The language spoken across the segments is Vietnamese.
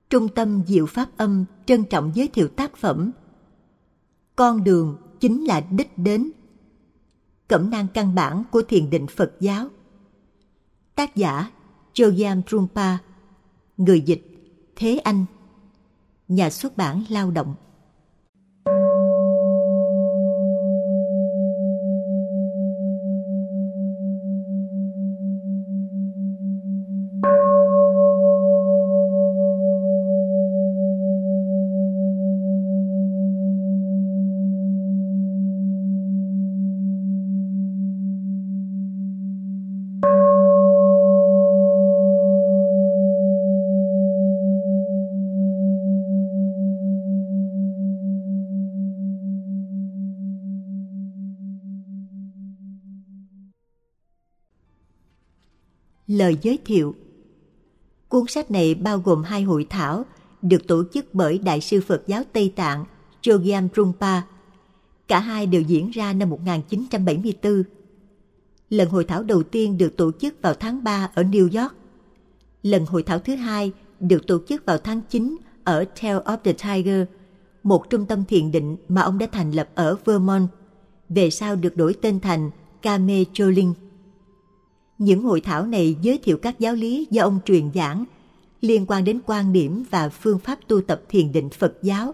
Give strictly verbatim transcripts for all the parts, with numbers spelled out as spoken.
Trung tâm Diệu Pháp Âm trân trọng giới thiệu tác phẩm Con đường chính là đích đến, cẩm nang căn bản của thiền định Phật giáo. Tác giả Chogyam Trungpa, người dịch Thế Anh, nhà xuất bản Lao động. Lời giới thiệu. Cuốn sách này bao gồm hai hội thảo được tổ chức bởi Đại sư Phật giáo Tây Tạng Chogyam Trungpa. Cả hai đều diễn ra năm một nghìn chín trăm bảy mươi tư. Lần hội thảo đầu tiên được tổ chức vào tháng ba ở New York. Lần hội thảo thứ hai được tổ chức vào tháng chín ở Tail of the Tiger, một trung tâm thiền định mà ông đã thành lập ở Vermont, về sau được đổi tên thành Kame Choling. Những hội thảo này giới thiệu các giáo lý do ông truyền giảng liên quan đến quan điểm và phương pháp tu tập thiền định Phật giáo.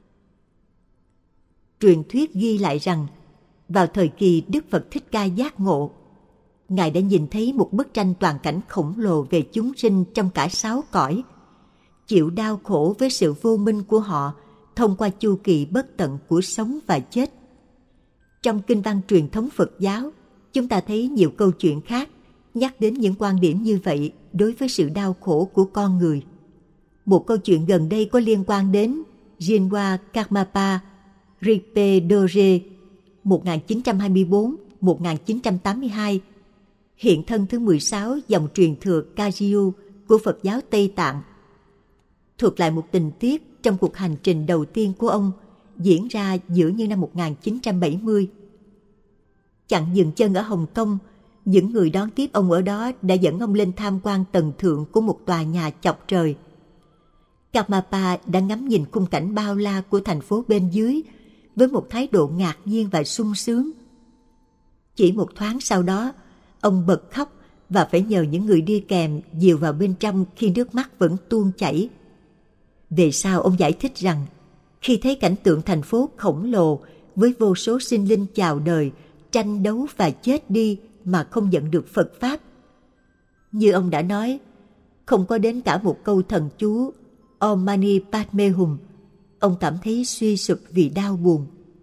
Truyền thuyết ghi lại rằng, vào thời kỳ Đức Phật Thích Ca giác ngộ, Ngài đã nhìn thấy một bức tranh toàn cảnh khổng lồ về chúng sinh trong cả sáu cõi, chịu đau khổ với sự vô minh của họ thông qua chu kỳ bất tận của sống và chết. Trong kinh văn truyền thống Phật giáo, chúng ta thấy nhiều câu chuyện khác nhắc đến những quan điểm như vậy đối với sự đau khổ của con người. Một câu chuyện gần đây có liên quan đến Jinwa Karmapa Rinpoche Dorje một nghìn chín trăm hai mươi tư đến một nghìn chín trăm tám mươi hai, hiện thân thứ mười sáu dòng truyền thừa Kagyu của Phật giáo Tây Tạng. Thuật lại một tình tiết trong cuộc hành trình đầu tiên của ông diễn ra giữa như năm một nghìn chín trăm bảy mươi. Chặn dừng chân ở Hồng Kông, những người đón tiếp ông ở đó đã dẫn ông lên tham quan tầng thượng của một tòa nhà chọc trời. Karmapa đã ngắm nhìn khung cảnh bao la của thành phố bên dưới với một thái độ ngạc nhiên và sung sướng. Chỉ một thoáng sau đó, ông bật khóc và phải nhờ những người đi kèm dìu vào bên trong khi nước mắt vẫn tuôn chảy. Về sau ông giải thích rằng, khi thấy cảnh tượng thành phố khổng lồ với vô số sinh linh chào đời, tranh đấu và chết đi mà không nhận được Phật Pháp. Như ông đã nói, không có đến cả một câu thần chú Om Mani Padme Hum, ông cảm thấy suy sụp vì đau buồn.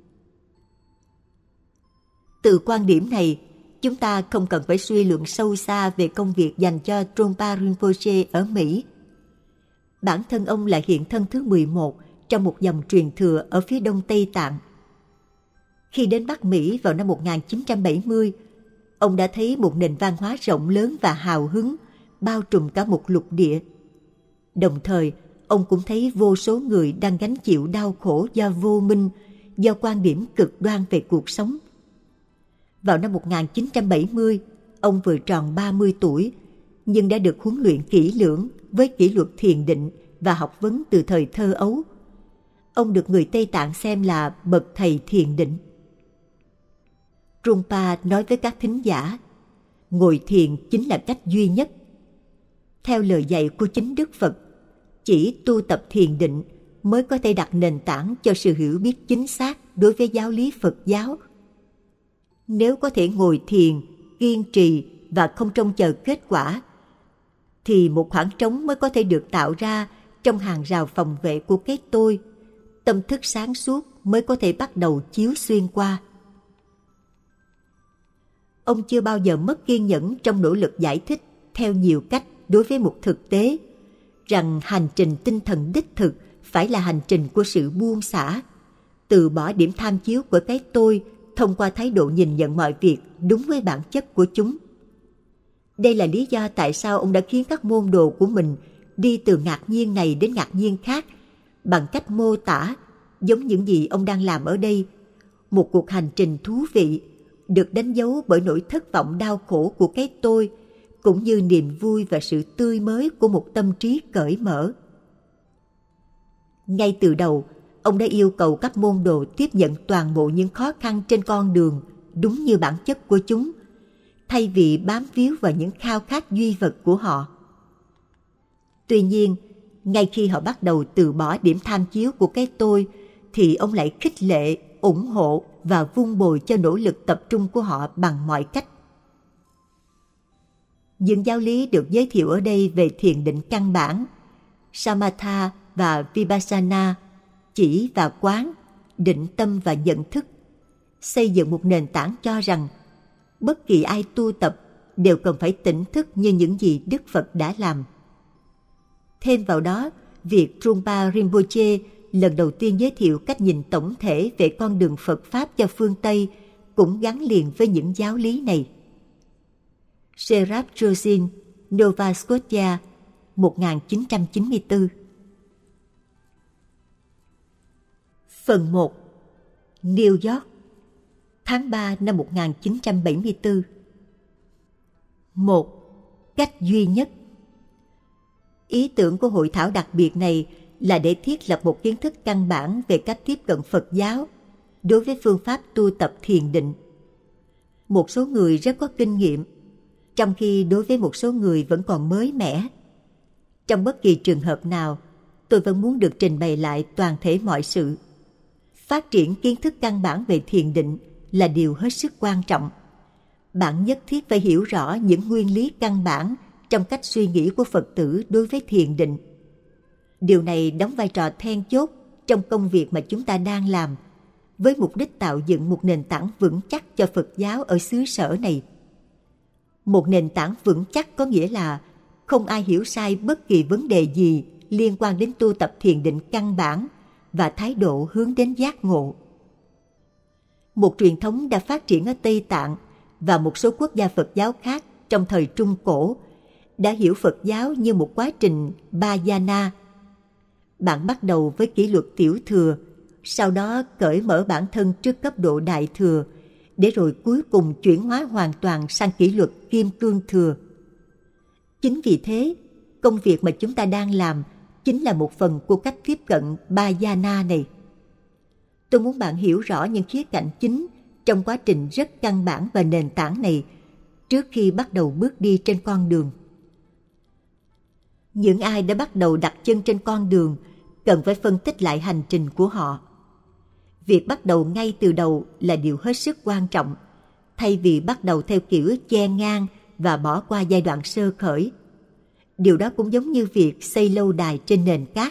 Từ quan điểm này, chúng ta không cần phải suy luận sâu xa về công việc dành cho Trungpa Rinpoche ở Mỹ. Bản thân ông là hiện thân thứ mười một trong một dòng truyền thừa ở phía đông Tây Tạng. Khi đến Bắc Mỹ vào năm một nghìn chín trăm bảy mươi, ông đã thấy một nền văn hóa rộng lớn và hào hứng, bao trùm cả một lục địa. Đồng thời, ông cũng thấy vô số người đang gánh chịu đau khổ do vô minh, do quan điểm cực đoan về cuộc sống. Vào năm một nghìn chín trăm bảy mươi, ông vừa tròn ba mươi tuổi, nhưng đã được huấn luyện kỹ lưỡng với kỷ luật thiền định và học vấn từ thời thơ ấu. Ông được người Tây Tạng xem là bậc thầy thiền định. Trungpa nói với các thính giả, ngồi thiền chính là cách duy nhất. Theo lời dạy của chính Đức Phật, chỉ tu tập thiền định mới có thể đặt nền tảng cho sự hiểu biết chính xác đối với giáo lý Phật giáo. Nếu có thể ngồi thiền, kiên trì và không trông chờ kết quả, thì một khoảng trống mới có thể được tạo ra trong hàng rào phòng vệ của cái tôi. Tâm thức sáng suốt mới có thể bắt đầu chiếu xuyên qua. Ông chưa bao giờ mất kiên nhẫn trong nỗ lực giải thích theo nhiều cách đối với một thực tế, rằng hành trình tinh thần đích thực phải là hành trình của sự buông xả, từ bỏ điểm tham chiếu của cái tôi thông qua thái độ nhìn nhận mọi việc đúng với bản chất của chúng. Đây là lý do tại sao ông đã khiến các môn đồ của mình đi từ ngạc nhiên này đến ngạc nhiên khác bằng cách mô tả, giống những gì ông đang làm ở đây, một cuộc hành trình thú vị được đánh dấu bởi nỗi thất vọng đau khổ của cái tôi, cũng như niềm vui và sự tươi mới của một tâm trí cởi mở. Ngay từ đầu, ông đã yêu cầu các môn đồ tiếp nhận toàn bộ những khó khăn trên con đường đúng như bản chất của chúng, thay vì bám víu vào những khao khát duy vật của họ. Tuy nhiên, ngay khi họ bắt đầu từ bỏ điểm tham chiếu của cái tôi, thì ông lại khích lệ, ủng hộ và vun bồi cho nỗ lực tập trung của họ bằng mọi cách. Những giáo lý được giới thiệu ở đây về thiền định căn bản, Samatha và Vipassana, chỉ và quán, định tâm và nhận thức, xây dựng một nền tảng cho rằng bất kỳ ai tu tập đều cần phải tỉnh thức như những gì Đức Phật đã làm. Thêm vào đó, việc Trungpa Rinpoche lần đầu tiên giới thiệu cách nhìn tổng thể về con đường Phật Pháp cho phương Tây cũng gắn liền với những giáo lý này. Sherab Josin, Nova Scotia, một nghìn chín trăm chín mươi tư. Phần một. New York, tháng ba năm một nghìn chín trăm bảy mươi tư. một. Cách duy nhất. Ý tưởng của hội thảo đặc biệt này là để thiết lập một kiến thức căn bản về cách tiếp cận Phật giáo đối với phương pháp tu tập thiền định. Một số người rất có kinh nghiệm, trong khi đối với một số người vẫn còn mới mẻ. Trong bất kỳ trường hợp nào, tôi vẫn muốn được trình bày lại toàn thể mọi sự. Phát triển kiến thức căn bản về thiền định là điều hết sức quan trọng. Bạn nhất thiết phải hiểu rõ những nguyên lý căn bản trong cách suy nghĩ của Phật tử đối với thiền định. Điều này đóng vai trò then chốt trong công việc mà chúng ta đang làm, với mục đích tạo dựng một nền tảng vững chắc cho Phật giáo ở xứ sở này. Một nền tảng vững chắc có nghĩa là không ai hiểu sai bất kỳ vấn đề gì liên quan đến tu tập thiền định căn bản và thái độ hướng đến giác ngộ. Một truyền thống đã phát triển ở Tây Tạng và một số quốc gia Phật giáo khác trong thời Trung Cổ đã hiểu Phật giáo như một quá trình Bhajana. Bạn bắt đầu với kỷ luật tiểu thừa, sau đó cởi mở bản thân trước cấp độ đại thừa, để rồi cuối cùng chuyển hóa hoàn toàn sang kỷ luật kim cương thừa. Chính vì thế, công việc mà chúng ta đang làm chính là một phần của cách tiếp cận Bhajana này. Tôi muốn bạn hiểu rõ những khía cạnh chính trong quá trình rất căn bản và nền tảng này trước khi bắt đầu bước đi trên con đường. Những ai đã bắt đầu đặt chân trên con đường cần phải phân tích lại hành trình của họ. Việc bắt đầu ngay từ đầu là điều hết sức quan trọng, thay vì bắt đầu theo kiểu chen ngang và bỏ qua giai đoạn sơ khởi. Điều đó cũng giống như việc xây lâu đài trên nền cát.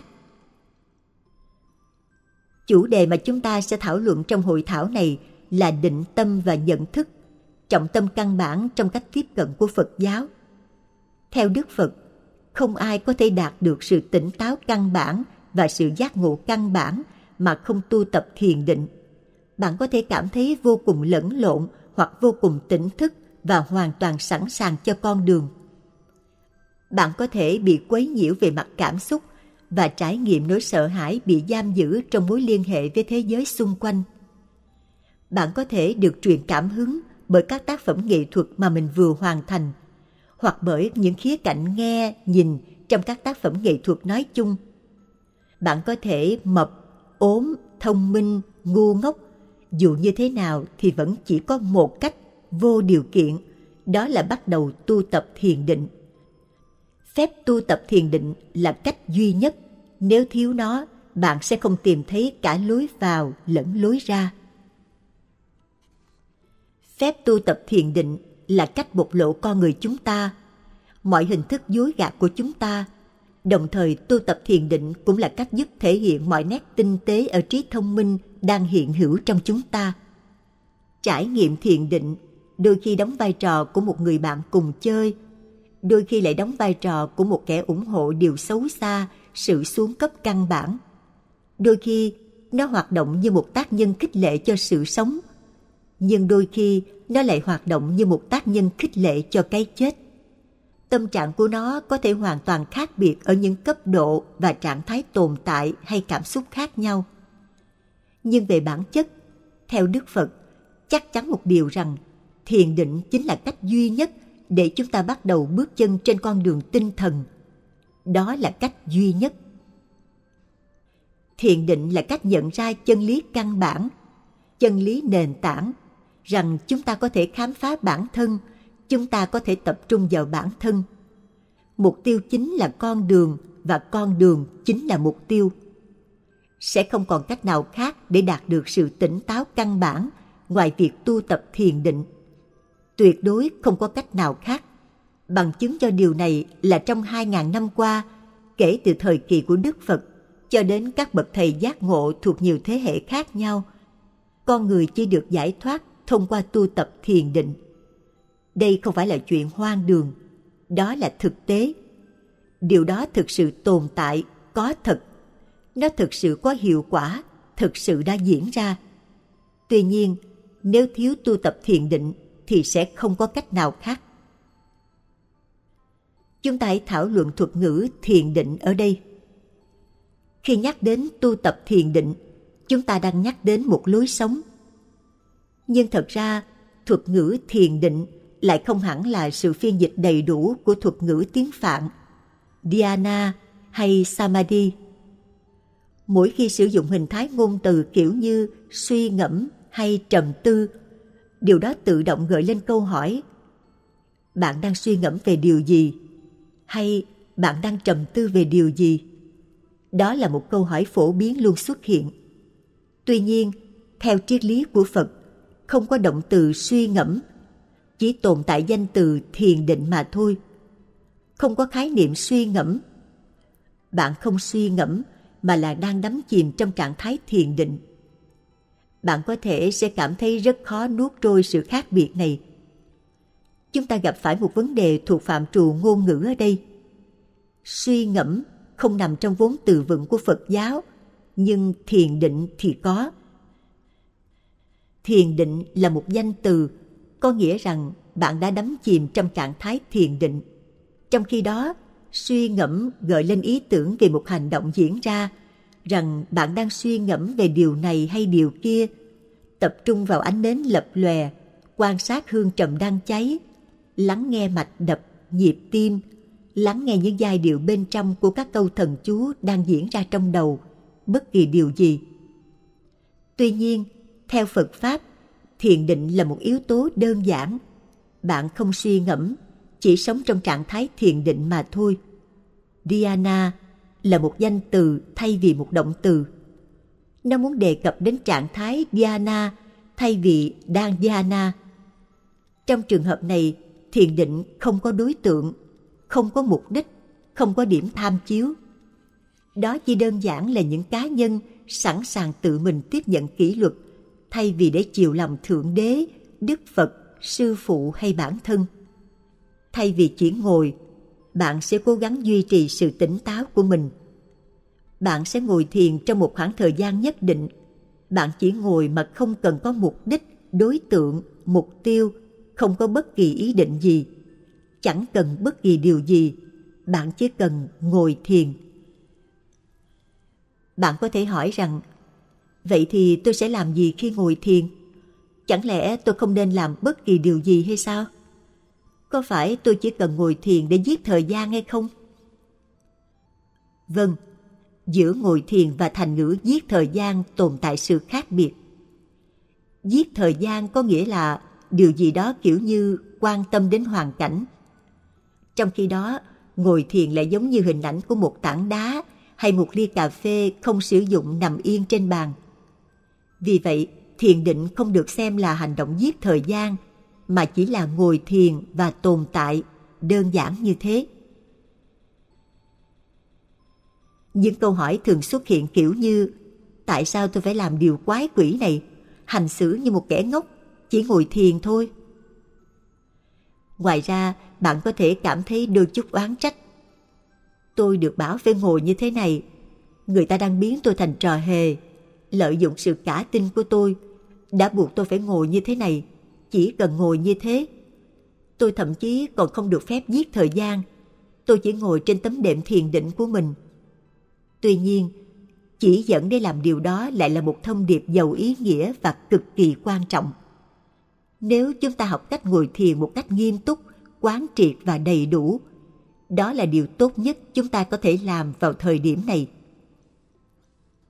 Chủ đề mà chúng ta sẽ thảo luận trong hội thảo này là định tâm và nhận thức, trọng tâm căn bản trong cách tiếp cận của Phật giáo. Theo Đức Phật, không ai có thể đạt được sự tỉnh táo căn bản và sự giác ngộ căn bản mà không tu tập thiền định. Bạn có thể cảm thấy vô cùng lẫn lộn hoặc vô cùng tỉnh thức và hoàn toàn sẵn sàng cho con đường. Bạn có thể bị quấy nhiễu về mặt cảm xúc và trải nghiệm nỗi sợ hãi bị giam giữ trong mối liên hệ với thế giới xung quanh. Bạn có thể được truyền cảm hứng bởi các tác phẩm nghệ thuật mà mình vừa hoàn thành, hoặc bởi những khía cạnh nghe, nhìn trong các tác phẩm nghệ thuật nói chung. Bạn có thể mập, ốm, thông minh, ngu ngốc. Dù như thế nào thì vẫn chỉ có một cách vô điều kiện, đó là bắt đầu tu tập thiền định. Phép tu tập thiền định là cách duy nhất. Nếu thiếu nó, bạn sẽ không tìm thấy cả lối vào lẫn lối ra. Phép tu tập thiền định là cách bộc lộ con người chúng ta, mọi hình thức dối gạt của chúng ta. Đồng thời, tu tập thiền định cũng là cách giúp thể hiện mọi nét tinh tế ở trí thông minh đang hiện hữu trong chúng ta. Trải nghiệm thiền định đôi khi đóng vai trò của một người bạn cùng chơi, đôi khi lại đóng vai trò của một kẻ ủng hộ điều xấu xa, sự xuống cấp căn bản. Đôi khi nó hoạt động như một tác nhân khích lệ cho sự sống, nhưng đôi khi nó lại hoạt động như một tác nhân khích lệ cho cái chết. Tâm trạng của nó có thể hoàn toàn khác biệt ở những cấp độ và trạng thái tồn tại hay cảm xúc khác nhau. Nhưng về bản chất, theo Đức Phật, chắc chắn một điều rằng thiền định chính là cách duy nhất để chúng ta bắt đầu bước chân trên con đường tinh thần. Đó là cách duy nhất. Thiền định là cách nhận ra chân lý căn bản, chân lý nền tảng, rằng chúng ta có thể khám phá bản thân, chúng ta có thể tập trung vào bản thân. Mục tiêu chính là con đường, và con đường chính là mục tiêu. Sẽ không còn cách nào khác để đạt được sự tỉnh táo căn bản ngoài việc tu tập thiền định. Tuyệt đối không có cách nào khác. Bằng chứng cho điều này là trong hai ngàn năm qua, kể từ thời kỳ của Đức Phật cho đến các bậc thầy giác ngộ thuộc nhiều thế hệ khác nhau, con người chỉ được giải thoát thông qua tu tập thiền định. Đây không phải là chuyện hoang đường, đó là thực tế. Điều đó thực sự tồn tại, có thật. Nó thực sự có hiệu quả, thực sự đã diễn ra. Tuy nhiên, nếu thiếu tu tập thiền định thì sẽ không có cách nào khác. Chúng ta hãy thảo luận thuật ngữ thiền định ở đây. Khi nhắc đến tu tập thiền định, chúng ta đang nhắc đến một lối sống. Nhưng thật ra, thuật ngữ thiền định lại không hẳn là sự phiên dịch đầy đủ của thuật ngữ tiếng Phạn, dhyana hay samadhi. Mỗi khi sử dụng hình thái ngôn từ kiểu như suy ngẫm hay trầm tư, điều đó tự động gợi lên câu hỏi: bạn đang suy ngẫm về điều gì? Hay bạn đang trầm tư về điều gì? Đó là một câu hỏi phổ biến luôn xuất hiện. Tuy nhiên, theo triết lý của Phật, không có động từ suy ngẫm, chỉ tồn tại danh từ thiền định mà thôi. Không có khái niệm suy ngẫm. Bạn không suy ngẫm mà là đang đắm chìm trong trạng thái thiền định. Bạn có thể sẽ cảm thấy rất khó nuốt trôi sự khác biệt này. Chúng ta gặp phải một vấn đề thuộc phạm trù ngôn ngữ ở đây. Suy ngẫm không nằm trong vốn từ vựng của Phật giáo, nhưng thiền định thì có. Thiền định là một danh từ, có nghĩa rằng bạn đã đắm chìm trong trạng thái thiền định. Trong khi đó, suy ngẫm gợi lên ý tưởng về một hành động diễn ra, rằng bạn đang suy ngẫm về điều này hay điều kia, tập trung vào ánh nến lập lòe, quan sát hương trầm đang cháy, lắng nghe mạch đập, nhịp tim, lắng nghe những giai điệu bên trong của các câu thần chú đang diễn ra trong đầu, bất kỳ điều gì. Tuy nhiên, theo Phật Pháp, thiền định là một yếu tố đơn giản. Bạn không suy ngẫm, chỉ sống trong trạng thái thiền định mà thôi. Dhyana là một danh từ thay vì một động từ. Nó muốn đề cập đến trạng thái dhyana thay vì đang dhyana. Trong trường hợp này, thiền định không có đối tượng, không có mục đích, không có điểm tham chiếu. Đó chỉ đơn giản là những cá nhân sẵn sàng tự mình tiếp nhận kỷ luật, thay vì để chiều lòng Thượng Đế, Đức Phật, Sư Phụ hay bản thân. Thay vì chỉ ngồi, bạn sẽ cố gắng duy trì sự tỉnh táo của mình. Bạn sẽ ngồi thiền trong một khoảng thời gian nhất định. Bạn chỉ ngồi mà không cần có mục đích, đối tượng, mục tiêu, không có bất kỳ ý định gì. Chẳng cần bất kỳ điều gì, bạn chỉ cần ngồi thiền. Bạn có thể hỏi rằng, vậy thì tôi sẽ làm gì khi ngồi thiền? Chẳng lẽ tôi không nên làm bất kỳ điều gì hay sao? Có phải tôi chỉ cần ngồi thiền để giết thời gian hay không? Vâng, giữa ngồi thiền và thành ngữ giết thời gian tồn tại sự khác biệt. Giết thời gian có nghĩa là điều gì đó kiểu như quan tâm đến hoàn cảnh. Trong khi đó, ngồi thiền lại giống như hình ảnh của một tảng đá hay một ly cà phê không sử dụng nằm yên trên bàn. Vì vậy, thiền định không được xem là hành động giết thời gian, mà chỉ là ngồi thiền và tồn tại, đơn giản như thế. Những câu hỏi thường xuất hiện kiểu như: tại sao tôi phải làm điều quái quỷ này, hành xử như một kẻ ngốc, chỉ ngồi thiền thôi? Ngoài ra, bạn có thể cảm thấy đôi chút oán trách. Tôi được bảo phải ngồi như thế này, người ta đang biến tôi thành trò hề, lợi dụng sự cả tin của tôi, đã buộc tôi phải ngồi như thế này, chỉ cần ngồi như thế. Tôi thậm chí còn không được phép giết thời gian, tôi chỉ ngồi trên tấm đệm thiền định của mình. Tuy nhiên, chỉ dẫn để làm điều đó lại là một thông điệp giàu ý nghĩa và cực kỳ quan trọng. Nếu chúng ta học cách ngồi thiền một cách nghiêm túc, quán triệt và đầy đủ, đó là điều tốt nhất chúng ta có thể làm vào thời điểm này.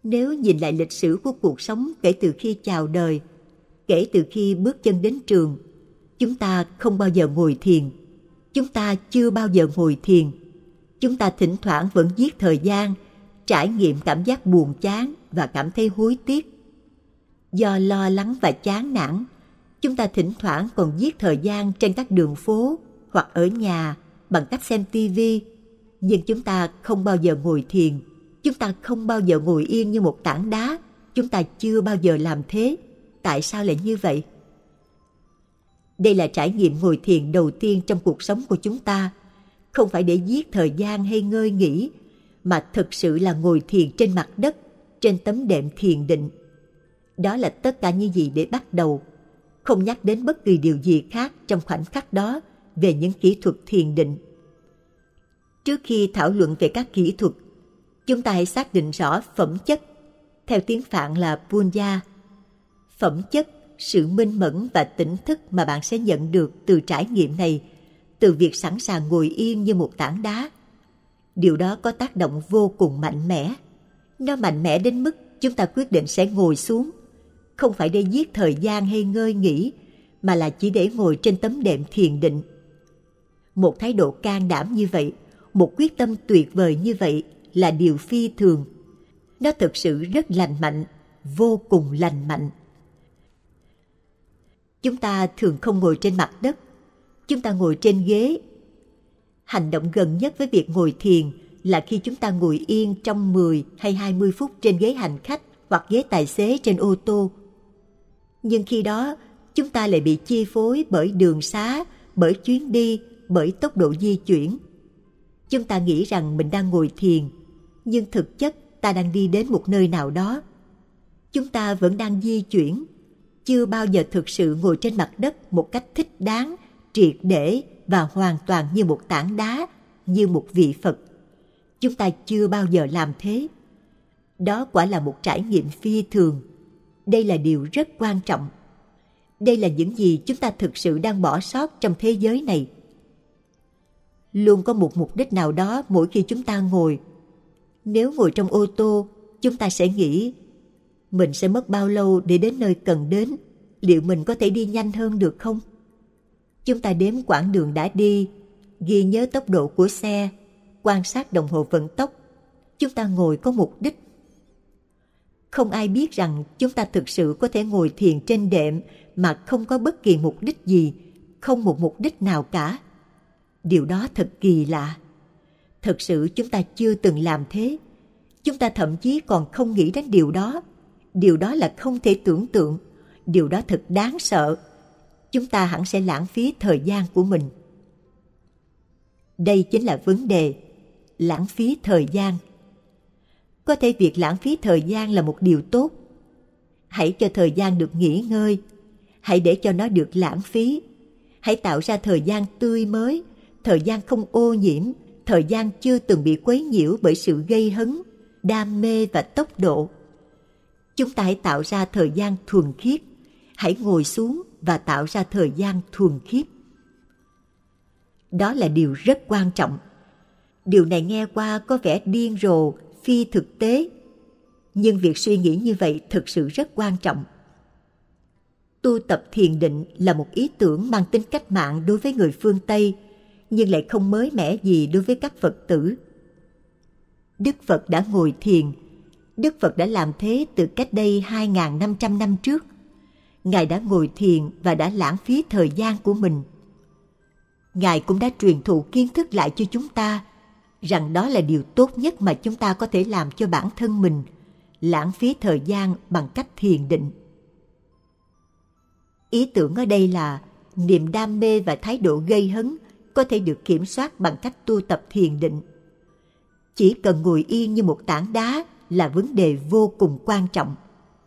Nếu nhìn lại lịch sử của cuộc sống kể từ khi chào đời, kể từ khi bước chân đến trường, chúng ta không bao giờ ngồi thiền. Chúng ta chưa bao giờ ngồi thiền. Chúng ta thỉnh thoảng vẫn giết thời gian, trải nghiệm cảm giác buồn chán và cảm thấy hối tiếc. Do lo lắng và chán nản, chúng ta thỉnh thoảng còn giết thời gian trên các đường phố hoặc ở nhà bằng cách xem tivi. Nhưng chúng ta không bao giờ ngồi thiền. Chúng ta không bao giờ ngồi yên như một tảng đá. Chúng ta chưa bao giờ làm thế. Tại sao lại như vậy? Đây là trải nghiệm ngồi thiền đầu tiên trong cuộc sống của chúng ta. Không phải để giết thời gian hay ngơi nghỉ, mà thực sự là ngồi thiền trên mặt đất, trên tấm đệm thiền định. Đó là tất cả những gì để bắt đầu. Không nhắc đến bất kỳ điều gì khác trong khoảnh khắc đó về những kỹ thuật thiền định. Trước khi thảo luận về các kỹ thuật, chúng ta hãy xác định rõ phẩm chất, theo tiếng Phạn là punya. Phẩm chất, sự minh mẫn và tỉnh thức mà bạn sẽ nhận được từ trải nghiệm này, từ việc sẵn sàng ngồi yên như một tảng đá. Điều đó có tác động vô cùng mạnh mẽ. Nó mạnh mẽ đến mức chúng ta quyết định sẽ ngồi xuống, không phải để giết thời gian hay ngơi nghỉ, mà là chỉ để ngồi trên tấm đệm thiền định. Một thái độ can đảm như vậy, một quyết tâm tuyệt vời như vậy là điều phi thường. Nó thực sự rất lành mạnh, vô cùng lành mạnh. Chúng ta thường không ngồi trên mặt đất, chúng ta ngồi trên ghế. Hành động gần nhất với việc ngồi thiền là khi chúng ta ngồi yên trong mười hay hai mươi phút trên ghế hành khách hoặc ghế tài xế trên ô tô. Nhưng khi đó, chúng ta lại bị chi phối bởi đường xá, bởi chuyến đi, bởi tốc độ di chuyển. Chúng ta nghĩ rằng mình đang ngồi thiền, nhưng thực chất ta đang đi đến một nơi nào đó. Chúng ta vẫn đang di chuyển, chưa bao giờ thực sự ngồi trên mặt đất một cách thích đáng, triệt để và hoàn toàn như một tảng đá, như một vị Phật. Chúng ta chưa bao giờ làm thế. Đó quả là một trải nghiệm phi thường. Đây là điều rất quan trọng. Đây là những gì chúng ta thực sự đang bỏ sót trong thế giới này. Luôn có một mục đích nào đó mỗi khi chúng ta ngồi. Nếu ngồi trong ô tô, chúng ta sẽ nghĩ mình sẽ mất bao lâu để đến nơi cần đến, liệu mình có thể đi nhanh hơn được không? Chúng ta đếm quãng đường đã đi, ghi nhớ tốc độ của xe, quan sát đồng hồ vận tốc. Chúng ta ngồi có mục đích. Không ai biết rằng chúng ta thực sự có thể ngồi thiền trên đệm mà không có bất kỳ mục đích gì, không một mục đích nào cả. Điều đó thật kỳ lạ. Thực sự chúng ta chưa từng làm thế. Chúng ta thậm chí còn không nghĩ đến điều đó. Điều đó là không thể tưởng tượng. Điều đó thật đáng sợ. Chúng ta hẳn sẽ lãng phí thời gian của mình. Đây chính là vấn đề, lãng phí thời gian. Có thể việc lãng phí thời gian là một điều tốt. Hãy cho thời gian được nghỉ ngơi. Hãy để cho nó được lãng phí. Hãy tạo ra thời gian tươi mới, thời gian không ô nhiễm, thời gian chưa từng bị quấy nhiễu bởi sự gây hấn, đam mê và tốc độ. Chúng ta hãy tạo ra thời gian thuần khiết. Hãy ngồi xuống và tạo ra thời gian thuần khiết. Đó là điều rất quan trọng. Điều này nghe qua có vẻ điên rồ, phi thực tế. Nhưng việc suy nghĩ như vậy thực sự rất quan trọng. Tu tập thiền định là một ý tưởng mang tính cách mạng đối với người phương Tây, nhưng lại không mới mẻ gì đối với các Phật tử. Đức Phật đã ngồi thiền. Đức Phật đã làm thế từ cách đây hai nghìn năm trăm năm trước. Ngài đã ngồi thiền và đã lãng phí thời gian của mình. Ngài cũng đã truyền thụ kiến thức lại cho chúng ta, rằng đó là điều tốt nhất mà chúng ta có thể làm cho bản thân mình, lãng phí thời gian bằng cách thiền định. Ý tưởng ở đây là niềm đam mê và thái độ gây hấn có thể được kiểm soát bằng cách tu tập thiền định. Chỉ cần ngồi yên như một tảng đá là vấn đề vô cùng quan trọng.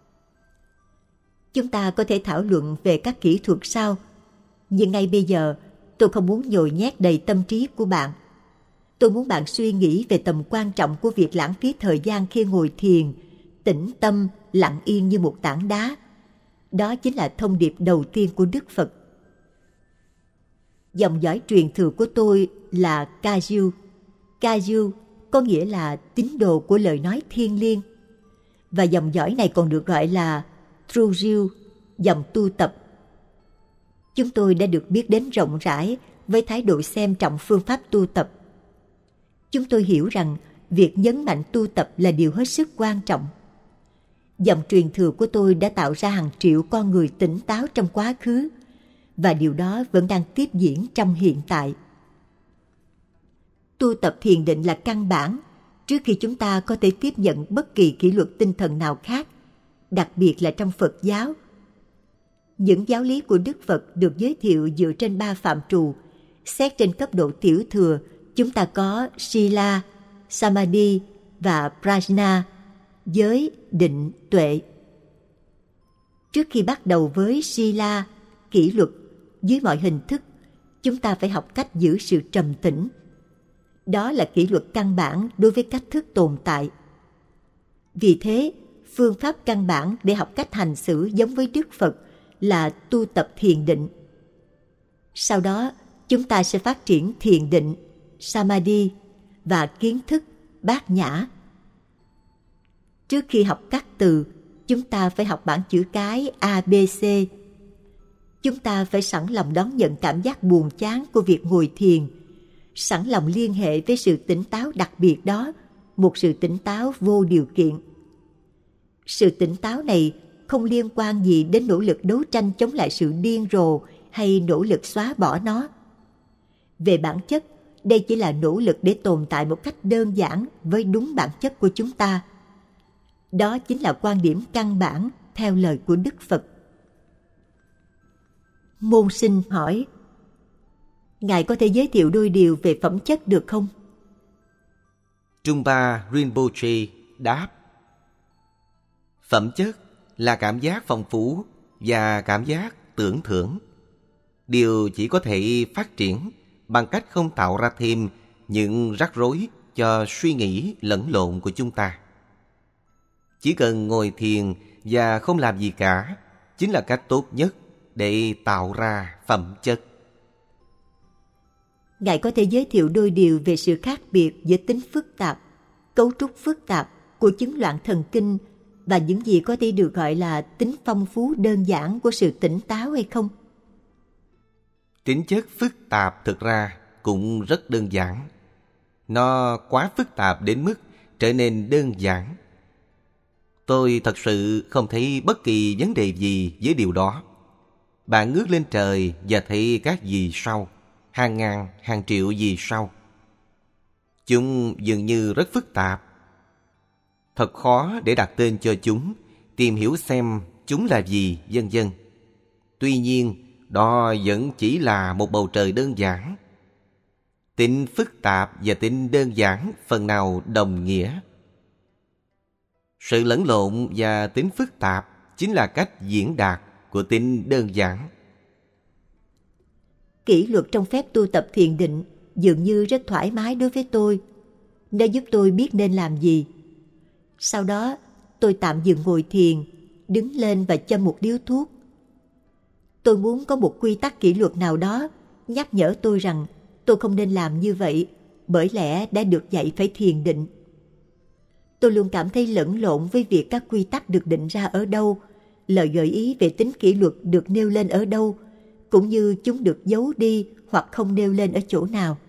Chúng ta có thể thảo luận về các kỹ thuật sau, nhưng ngay bây giờ tôi không muốn nhồi nhét đầy tâm trí của bạn. Tôi muốn bạn suy nghĩ về tầm quan trọng của việc lãng phí thời gian khi ngồi thiền, tĩnh tâm, lặng yên như một tảng đá. Đó chính là thông điệp đầu tiên của Đức Phật. Dòng dõi truyền thừa của tôi là Kagyu. Kagyu có nghĩa là tín đồ của lời nói thiêng liêng. và dòng dõi này còn được gọi là Trujillo, dòng tu tập. Chúng tôi đã được biết đến rộng rãi với thái độ xem trọng phương pháp tu tập. Chúng tôi hiểu rằng việc nhấn mạnh tu tập là điều hết sức quan trọng. Dòng truyền thừa của tôi đã tạo ra hàng triệu con người tỉnh táo trong quá khứ, và điều đó vẫn đang tiếp diễn trong hiện tại. Tu tập thiền định là căn bản trước khi chúng ta có thể tiếp nhận bất kỳ kỷ luật tinh thần nào khác, đặc biệt là trong Phật giáo. Những giáo lý của Đức Phật được giới thiệu dựa trên ba phạm trù. Xét trên cấp độ tiểu thừa, chúng ta có Sila, Samadhi và Prajna, giới, định, tuệ. Trước khi bắt đầu với Sila, kỷ luật, dưới mọi hình thức, chúng ta phải học cách giữ sự trầm tĩnh. Đó là kỷ luật căn bản đối với cách thức tồn tại. Vì thế, phương pháp căn bản để học cách hành xử giống với Đức Phật là tu tập thiền định. Sau đó, chúng ta sẽ phát triển thiền định, Samadhi và kiến thức, bát nhã. Trước khi học các từ, chúng ta phải học bảng chữ cái A B C. Chúng ta phải sẵn lòng đón nhận cảm giác buồn chán của việc ngồi thiền, sẵn lòng liên hệ với sự tỉnh táo đặc biệt đó, một sự tỉnh táo vô điều kiện. Sự tỉnh táo này không liên quan gì đến nỗ lực đấu tranh chống lại sự điên rồ hay nỗ lực xóa bỏ nó. Về bản chất, đây chỉ là nỗ lực để tồn tại một cách đơn giản với đúng bản chất của chúng ta. Đó chính là quan điểm căn bản theo lời của Đức Phật. Môn sinh hỏi: Ngài có thể giới thiệu đôi điều về phẩm chất được không? Trungpa Rinpoche đáp: Phẩm chất là cảm giác phong phú và cảm giác tưởng thưởng. Điều chỉ có thể phát triển bằng cách không tạo ra thêm những rắc rối cho suy nghĩ lẫn lộn của chúng ta. Chỉ cần ngồi thiền và không làm gì cả chính là cách tốt nhất để tạo ra phẩm chất. Ngài có thể giới thiệu đôi điều về sự khác biệt giữa tính phức tạp, cấu trúc phức tạp của chứng loạn thần kinh và những gì có thể được gọi là tính phong phú đơn giản của sự tỉnh táo hay không? Tính chất phức tạp thực ra cũng rất đơn giản. Nó quá phức tạp đến mức trở nên đơn giản. Tôi thật sự không thấy bất kỳ vấn đề gì với điều đó. Bạn ngước lên trời và thấy các vì sao, hàng ngàn, hàng triệu vì sao. Chúng dường như rất phức tạp. Thật khó để đặt tên cho chúng, tìm hiểu xem chúng là gì, vân vân. Tuy nhiên, đó vẫn chỉ là một bầu trời đơn giản. Tính phức tạp và tính đơn giản phần nào đồng nghĩa. Sự lẫn lộn và tính phức tạp chính là cách diễn đạt của tính đơn giản. Kỷ luật trong phép tu tập thiền định dường như rất thoải mái đối với tôi. Nó giúp tôi biết nên làm gì. Sau đó, tôi tạm dừng ngồi thiền, đứng lên và châm một điếu thuốc. Tôi muốn có một quy tắc kỷ luật nào đó nhắc nhở tôi rằng tôi không nên làm như vậy, bởi lẽ đã được dạy phải thiền định. Tôi luôn cảm thấy lẫn lộn với việc các quy tắc được định ra ở đâu, lời gợi ý về tính kỷ luật được nêu lên ở đâu, cũng như chúng được giấu đi hoặc không nêu lên ở chỗ nào.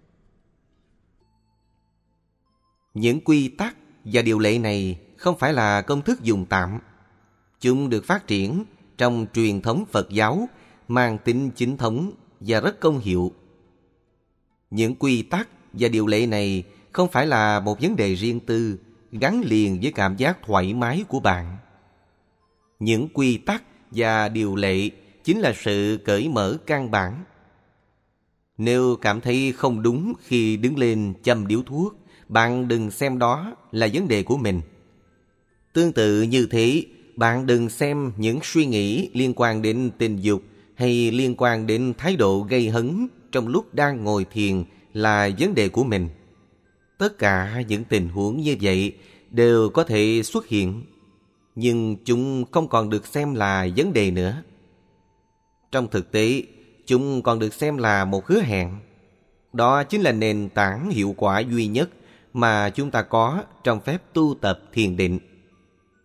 Những quy tắc và điều lệ này không phải là công thức dùng tạm. Chúng được phát triển trong truyền thống Phật giáo, mang tính chính thống và rất công hiệu. Những quy tắc và điều lệ này không phải là một vấn đề riêng tư gắn liền với cảm giác thoải mái của bạn. Những quy tắc và điều lệ chính là sự cởi mở căn bản. Nếu cảm thấy không đúng khi đứng lên châm điếu thuốc, bạn đừng xem đó là vấn đề của mình. Tương tự như thế, bạn đừng xem những suy nghĩ liên quan đến tình dục hay liên quan đến thái độ gây hấn trong lúc đang ngồi thiền là vấn đề của mình. Tất cả những tình huống như vậy đều có thể xuất hiện, nhưng chúng không còn được xem là vấn đề nữa. Trong thực tế, chúng còn được xem là một hứa hẹn. Đó chính là nền tảng hiệu quả duy nhất mà chúng ta có trong phép tu tập thiền định.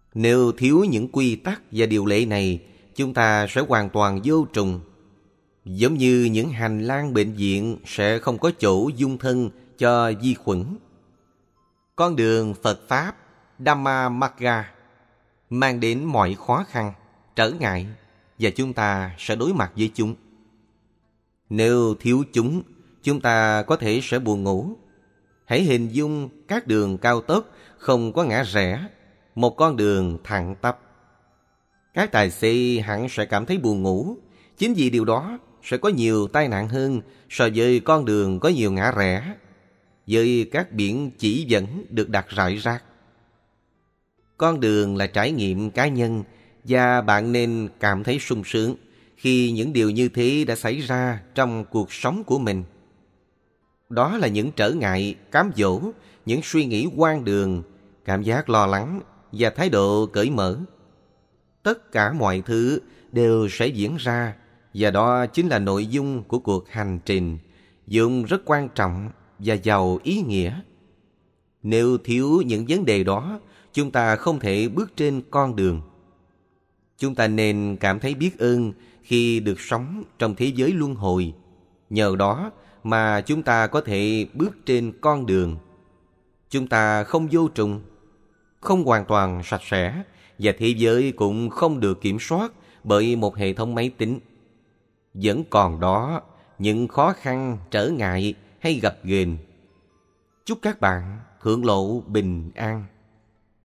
Nếu thiếu những quy tắc và điều lệ này, chúng ta sẽ hoàn toàn vô trùng. Giống như những hành lang bệnh viện sẽ không có chỗ dung thân cho vi khuẩn. Con đường Phật Pháp Dhamma Magga mang đến mọi khó khăn, trở ngại, và chúng ta sẽ đối mặt với chúng. Nếu thiếu chúng, chúng ta có thể sẽ buồn ngủ. Hãy hình dung các đường cao tốc không có ngã rẽ, một con đường thẳng tắp. Các tài xế hẳn sẽ cảm thấy buồn ngủ. Chính vì điều đó sẽ có nhiều tai nạn hơn so với con đường có nhiều ngã rẽ, với các biển chỉ dẫn được đặt rải rác. Con đường là trải nghiệm cá nhân, và bạn nên cảm thấy sung sướng khi những điều như thế đã xảy ra trong cuộc sống của mình. Đó là những trở ngại, cám dỗ, những suy nghĩ hoang đường, cảm giác lo lắng và thái độ cởi mở. Tất cả mọi thứ đều sẽ diễn ra, và đó chính là nội dung của cuộc hành trình, vốn rất quan trọng và giàu ý nghĩa. Nếu thiếu những vấn đề đó, chúng ta không thể bước trên con đường. Chúng ta nên cảm thấy biết ơn khi được sống trong thế giới luân hồi. Nhờ đó mà chúng ta có thể bước trên con đường. Chúng ta không vô trùng, không hoàn toàn sạch sẽ, và thế giới cũng không được kiểm soát bởi một hệ thống máy tính. Vẫn còn đó những khó khăn, trở ngại hay gập ghềnh. Chúc các bạn hưởng lộ bình an.